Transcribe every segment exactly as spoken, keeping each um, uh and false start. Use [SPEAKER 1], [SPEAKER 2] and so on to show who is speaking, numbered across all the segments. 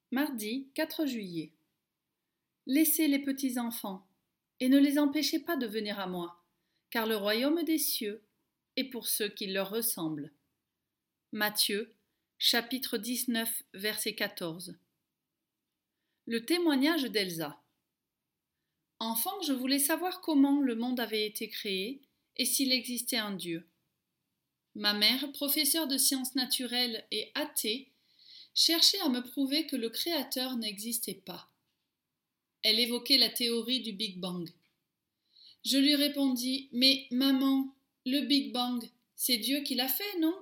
[SPEAKER 1] Mardi quatre juillet. Laissez les petits enfants, et ne les empêchez pas de venir à moi, car le royaume des cieux est pour ceux qui leur ressemblent. Matthieu, chapitre dix-neuf, verset quatorze. Le témoignage d'Elsa. Enfant, je voulais savoir comment le monde avait été créé et s'il existait un Dieu. Ma mère, professeure de sciences naturelles et athée, cherchait à me prouver que le Créateur n'existait pas. Elle évoquait la théorie du Big Bang. Je lui répondis: Mais maman, le Big Bang, c'est Dieu qui l'a fait, non?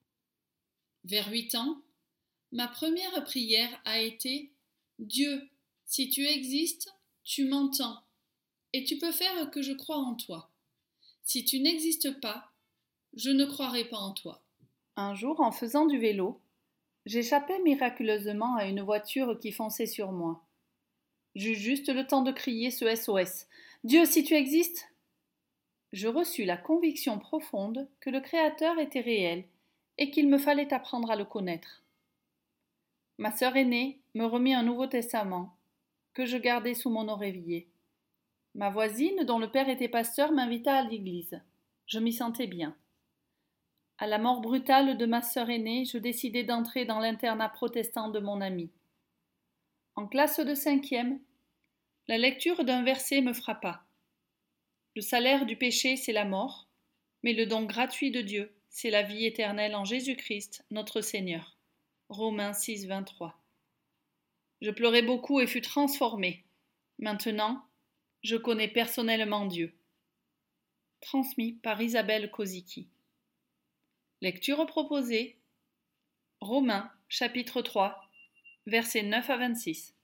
[SPEAKER 1] Vers huit ans, ma première prière a été: Dieu, si tu existes, tu m'entends, et tu peux faire que je croie en toi. Si tu n'existes pas, je ne croirai pas en toi. Un jour, en faisant du vélo, j'échappais miraculeusement à une voiture qui fonçait sur moi. J'eus juste le temps de crier ce S O S. Dieu, si tu existes! Je reçus la conviction profonde que le Créateur était réel et qu'il me fallait apprendre à le connaître. Ma sœur aînée me remit un Nouveau Testament que je gardai sous mon oreiller. Ma voisine, dont le père était pasteur, m'invita à l'église. Je m'y sentais bien. À la mort brutale de ma sœur aînée, je décidai d'entrer dans l'internat protestant de mon amie. En classe de cinquième, la lecture d'un verset me frappa. Le salaire du péché, c'est la mort, mais le don gratuit de Dieu, c'est la vie éternelle en Jésus-Christ, notre Seigneur. Romains six, vingt-trois. Je pleurai beaucoup et fus transformée. Maintenant, je connais personnellement Dieu. Transmis par Isabelle Kozicki. Lecture proposée. Romains, chapitre trois, versets neuf à vingt-six.